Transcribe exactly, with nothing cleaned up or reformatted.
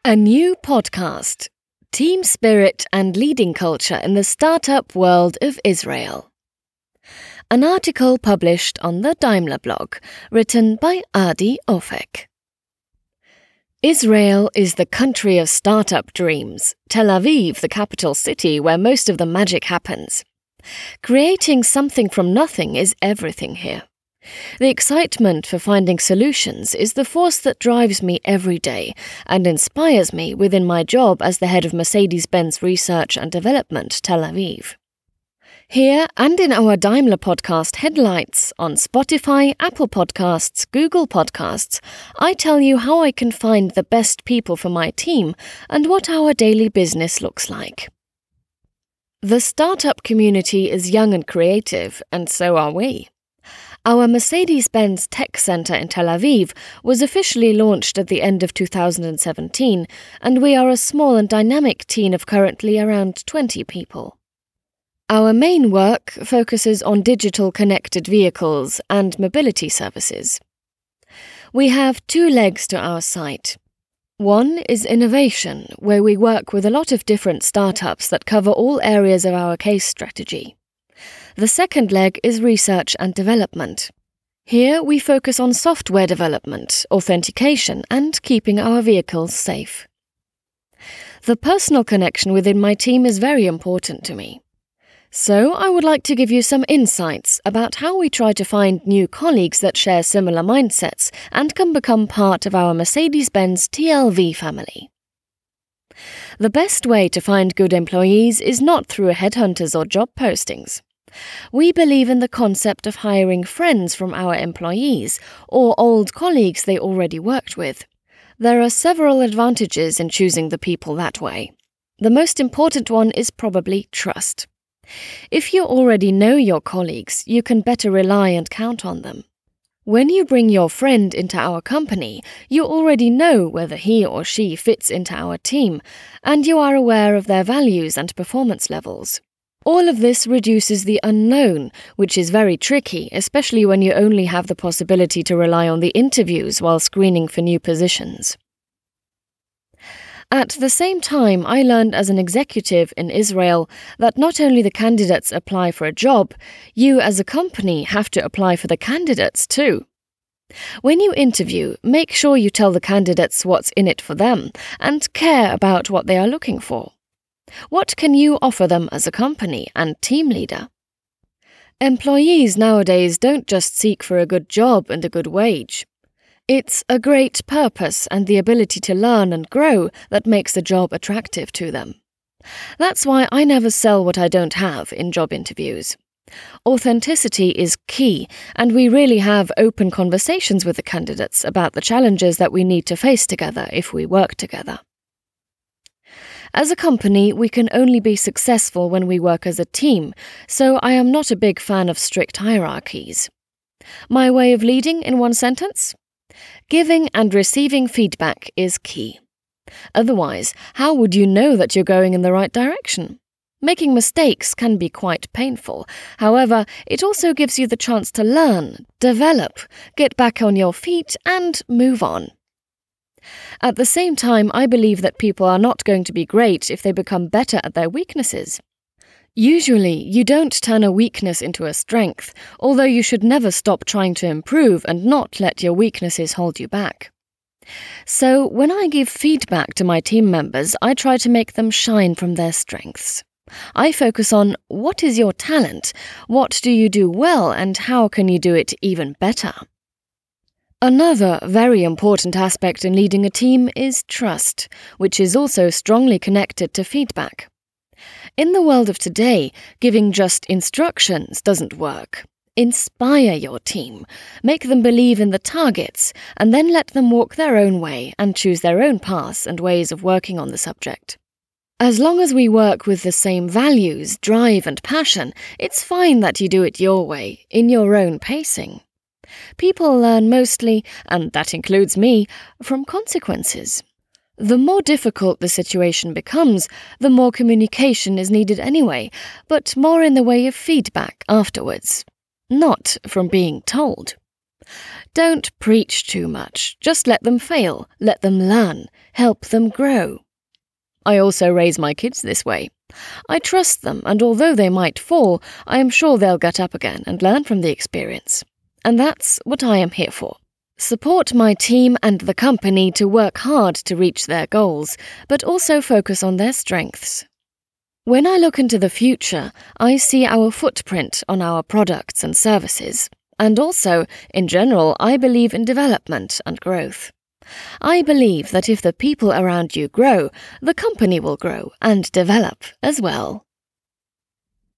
A new podcast, Team Spirit and Leading Culture in the Startup World of Israel. An article published on the Daimler blog, written by Adi Ofek. Israel is the country of startup dreams, Tel Aviv the capital city where most of the magic happens. Creating something from nothing is everything here. The excitement for finding solutions is the force that drives me every day and inspires me within my job as the head of Mercedes-Benz Research and Development, Tel Aviv. Here and in our Daimler podcast Headlights on Spotify, Apple Podcasts, Google Podcasts, I tell you how I can find the best people for my team and what our daily business looks like. The startup community is young and creative, and so are we. Our Mercedes-Benz Tech Center in Tel Aviv was officially launched at the end of two thousand seventeen, and we are a small and dynamic team of currently around twenty people. Our main work focuses on digital connected vehicles and mobility services. We have two legs to our site. One is innovation, where we work with a lot of different startups that cover all areas of our case strategy. The second leg is research and development. Here we focus on software development, authentication, and keeping our vehicles safe. The personal connection within my team is very important to me. So I would like to give you some insights about how we try to find new colleagues that share similar mindsets and can become part of our Mercedes-Benz T L V family. The best way to find good employees is not through headhunters or job postings. We believe in the concept of hiring friends from our employees or old colleagues they already worked with. There are several advantages in choosing the people that way. The most important one is probably trust. If you already know your colleagues, you can better rely and count on them. When you bring your friend into our company, you already know whether he or she fits into our team, and you are aware of their values and performance levels. All of this reduces the unknown, which is very tricky, especially when you only have the possibility to rely on the interviews while screening for new positions. At the same time, I learned as an executive in Israel that not only the candidates apply for a job, you as a company have to apply for the candidates too. When you interview, make sure you tell the candidates what's in it for them and care about what they are looking for. What can you offer them as a company and team leader? Employees nowadays don't just seek for a good job and a good wage. It's a great purpose and the ability to learn and grow that makes the job attractive to them. That's why I never sell what I don't have in job interviews. Authenticity is key, and we really have open conversations with the candidates about the challenges that we need to face together if we work together. As a company, we can only be successful when we work as a team, so I am not a big fan of strict hierarchies. My way of leading in one sentence? Giving and receiving feedback is key. Otherwise, how would you know that you're going in the right direction? Making mistakes can be quite painful. However, it also gives you the chance to learn, develop, get back on your feet, and move on. At the same time, I believe that people are not going to be great if they become better at their weaknesses. Usually, you don't turn a weakness into a strength, although you should never stop trying to improve and not let your weaknesses hold you back. So, when I give feedback to my team members, I try to make them shine from their strengths. I focus on what is your talent, what do you do well, and how can you do it even better? Another very important aspect in leading a team is trust, which is also strongly connected to feedback. In the world of today, giving just instructions doesn't work. Inspire your team, make them believe in the targets, and then let them walk their own way and choose their own paths and ways of working on the subject. As long as we work with the same values, drive, and passion, it's fine that you do it your way, in your own pacing. People learn mostly, and that includes me, from consequences. The more difficult the situation becomes, the more communication is needed anyway, but more in the way of feedback afterwards, not from being told. Don't preach too much. Just let them fail, let them learn, help them grow. I also raise my kids this way. I trust them, and although they might fall, I am sure they'll get up again and learn from the experience. And that's what I am here for. Support my team and the company to work hard to reach their goals, but also focus on their strengths. When I look into the future, I see our footprint on our products and services. And also, in general, I believe in development and growth. I believe that if the people around you grow, the company will grow and develop as well.